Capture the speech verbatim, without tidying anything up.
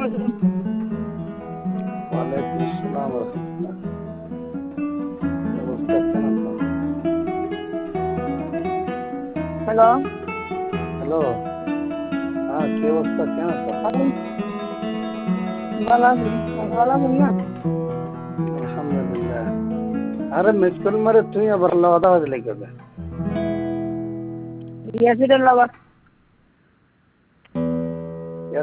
ওয়ালাইকুম আসসালাম ওয়া রাহমাতুল্লাহ। কি অবস্থা, কেমন আছো? হ্যালো। হ্যালো। হ্যাঁ, কি অবস্থা, কেমন আছো? আমি ভালো আছি। আপনি ভালো আছেন না? আলহামদুলিল্লাহ। আরে মিস কল মারে তুই আবার আলাদা বাজলে কবে? ইয়াসিরের লগে